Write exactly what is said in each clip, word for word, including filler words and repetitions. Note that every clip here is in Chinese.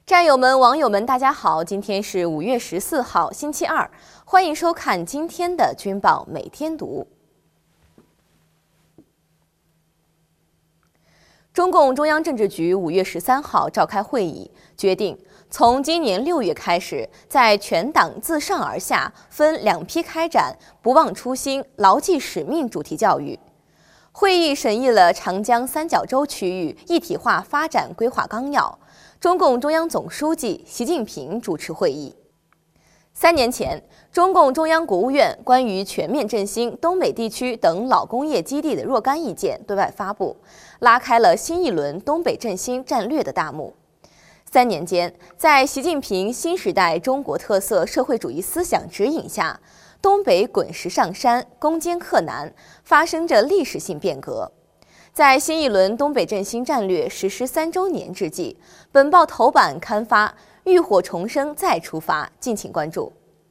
战友们、网友们，大家好！今天是五月十四号，星期二，欢迎收看今天的《军报每天读》。中共中央政治局五月十三号召开会议，决定从今年六月开始，在全党自上而下分两批开展“不忘初心、牢记使命”主题教育。会议审议了长江三角洲区域一体化发展规划纲要。中共中央总书记习近平主持会议。三年前，中共中央国务院关于全面振兴东北地区等老工业基地的若干意见对外发布，拉开了新一轮东北振兴战略的大幕。三年间，在习近平新时代中国特色社会主义思想指引下，东北滚石上山，攻坚克难，发生着历史性变革。在新一轮东北振兴战略实施三周年之际，本报头版刊发“浴火重生再出发”，敬请关注。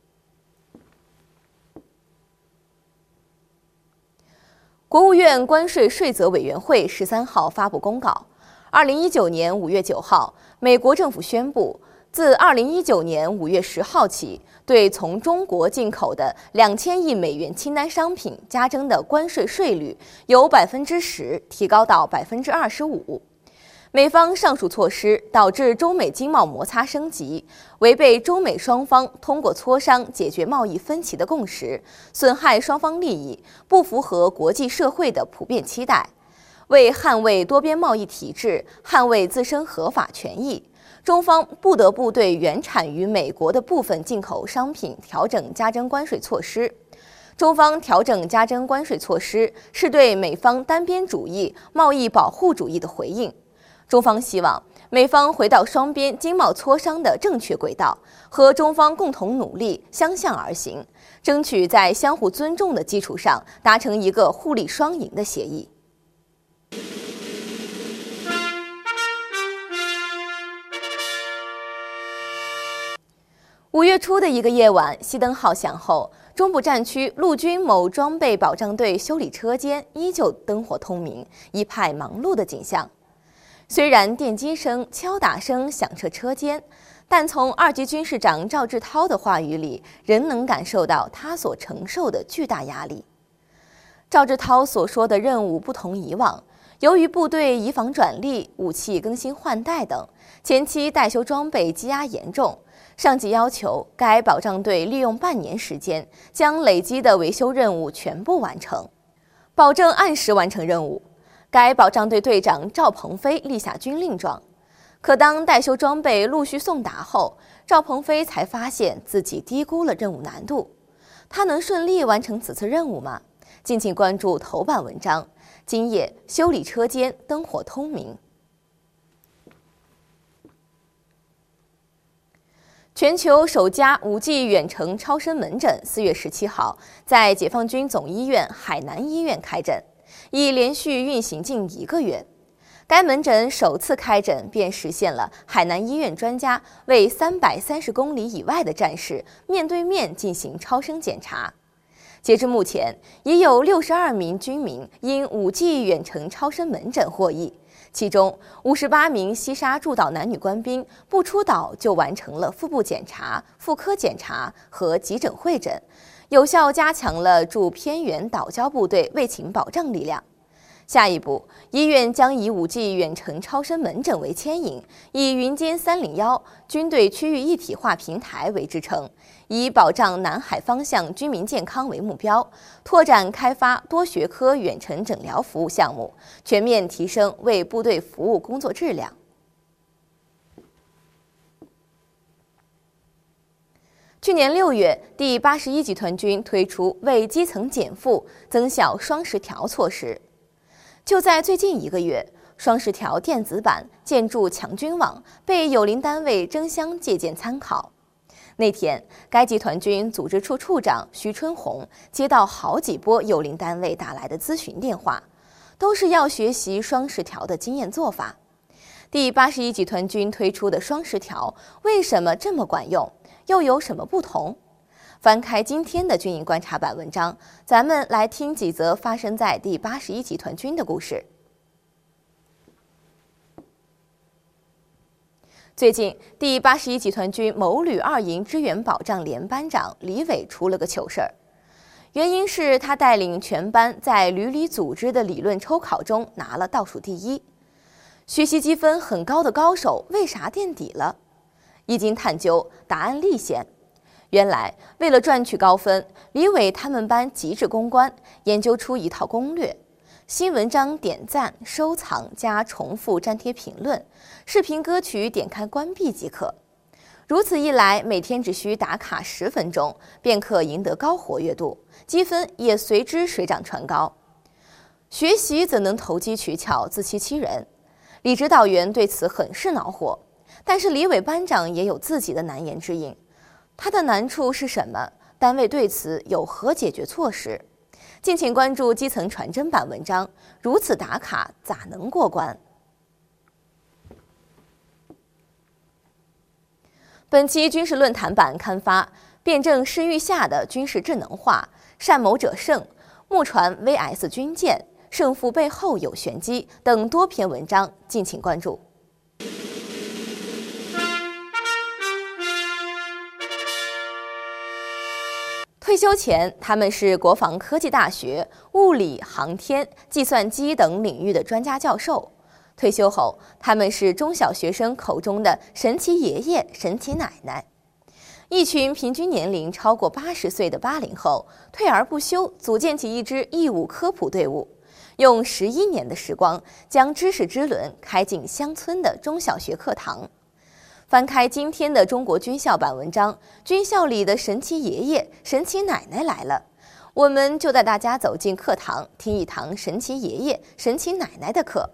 国务院关税税则委员会十三号发布公告，二零一九年五月九号，美国政府宣布，自二零一九年五月十号起，对从中国进口的两千亿美元清单商品加征的关税税率由百分之十提高到百分之二十五。美方上述措施导致中美经贸摩擦升级，违背中美双方通过磋商解决贸易分歧的共识，损害双方利益，不符合国际社会的普遍期待。为捍卫多边贸易体制，捍卫自身合法权益，中方不得不对原产于美国的部分进口商品调整加征关税措施。中方调整加征关税措施是对美方单边主义、贸易保护主义的回应。中方希望美方回到双边经贸磋商的正确轨道，和中方共同努力，相向而行，争取在相互尊重的基础上达成一个互利双赢的协议。五月初的一个夜晚，熄灯号响后，中部战区陆军某装备保障队修理车间依旧灯火通明，一派忙碌的景象。虽然电击声、敲打声响彻车间，但从二级军事长赵志涛的话语里，仍能感受到他所承受的巨大压力。赵志涛所说的任务不同以往，由于部队移防转隶、武器更新换代等，前期待修装备积压严重。上级要求该保障队利用半年时间，将累积的维修任务全部完成，保证按时完成任务。该保障队队长赵鹏飞立下军令状。可当待修装备陆续送达后，赵鹏飞才发现自己低估了任务难度。他能顺利完成此次任务吗？敬请关注头版文章。今夜修理车间灯火通明。全球首家 五 G 远程超声门诊四月十七号在解放军总医院海南医院开诊，已连续运行近一个月。该门诊首次开诊便实现了海南医院专家为三百三十公里以外的战士面对面进行超声检查。截至目前，已有六十二名军民因 五 G 远程超声门诊获益，其中五十八名西沙驻岛男女官兵不出岛就完成了腹部检查、妇科检查和急诊会诊，有效加强了驻偏远岛礁部队卫勤保障力量。下一步，医院将以 五 G 远程超声门诊为牵引，以云歼三零一军队区域一体化平台为支撑，以保障南海方向军民健康为目标，拓展开发多学科远程诊疗服务项目，全面提升为部队服务工作质量。去年六月，第八十一集团军推出为基层减负、增效双十条措施。就在最近一个月，双十条电子版建筑强军网被友邻单位争相借鉴参考。那天，该集团军组织处处长徐春红接到好几波友邻单位打来的咨询电话，都是要学习双十条的经验做法。第八十一集团军推出的双十条为什么这么管用，又有什么不同？翻开今天的军营观察版文章，咱们来听几则发生在第八十一集团军的故事。 最近，第八十一集团军某旅二营支援保障连班长李伟出了个糗事儿，原因是他带领全班在旅里组织的理论抽考中拿了倒数第一。学习积分很高的高手为啥垫底了？一经探究，答案立现。原来，为了赚取高分，李伟他们班极致公关，研究出一套攻略。新文章点赞、收藏加重复粘贴评论，视频歌曲点开关闭即可。如此一来，每天只需打卡十分钟，便可赢得高活跃度，积分也随之水涨船高。学习怎能投机取巧、自欺欺人？李指导员对此很是恼火，但是李伟班长也有自己的难言之隐。他的难处是什么？单位对此有何解决措施？敬请关注基层传真版文章。如此打卡咋能过关？本期军事论坛版刊发辩证施域下的军事智能化，善谋者胜，木船 V S 军舰，胜负背后有玄机等多篇文章，敬请关注。退休前，他们是国防科技大学物理、航天、计算机等领域的专家教授；退休后，他们是中小学生口中的神奇爷爷、神奇奶奶。一群平均年龄超过八十岁的八零后，退而不休，组建起一支义务科普队伍，用十一年的时光，将知识之轮开进乡村的中小学课堂。翻开今天的中国军校版文章，军校里的神奇爷爷、神奇奶奶来了，我们就带大家走进课堂，听一堂神奇爷爷、神奇奶奶的课。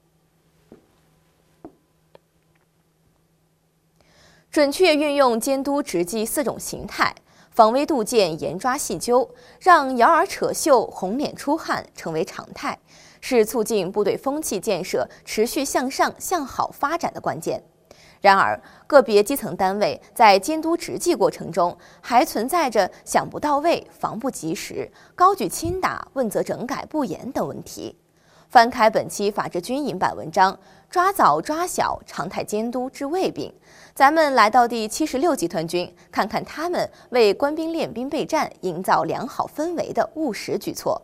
准确运用监督执纪四种形态，防微杜渐，严抓细究，让摇儿扯袖、红脸出汗成为常态，是促进部队风气建设持续向上向好发展的关键。然而，个别基层单位在监督执纪过程中，还存在着想不到位、防不及时、高举轻打、问责整改不严等问题。翻开本期法治军营版文章，抓早抓小，常态监督治胃病。咱们来到第七十六集团军，看看他们为官兵练兵备战、营造良好氛围的务实举措。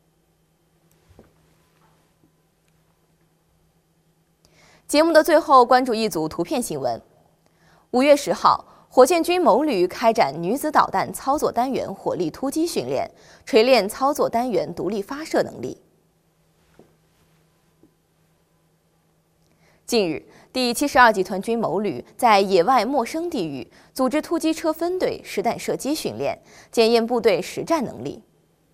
节目的最后，关注一组图片新闻。五月十号，火箭军某旅开展女子导弹操作单元火力突击训练，锤炼操作单元独立发射能力。近日，第七十二集团军某旅在野外陌生地域组织突击车分队实弹射击训练，检验部队实战能力。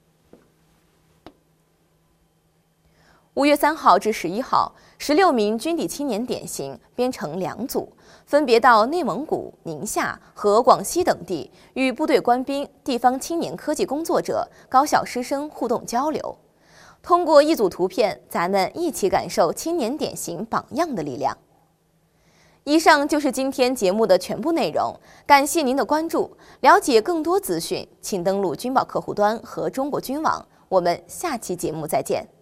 五月三号至十一号，十六名军地青年典型编成两组，分别到内蒙古、宁夏和广西等地，与部队官兵、地方青年科技工作者、高校师生互动交流。通过一组图片，咱们一起感受青年典型榜样的力量。以上就是今天节目的全部内容，感谢您的关注。了解更多资讯，请登录军报客户端和中国军网。我们下期节目再见。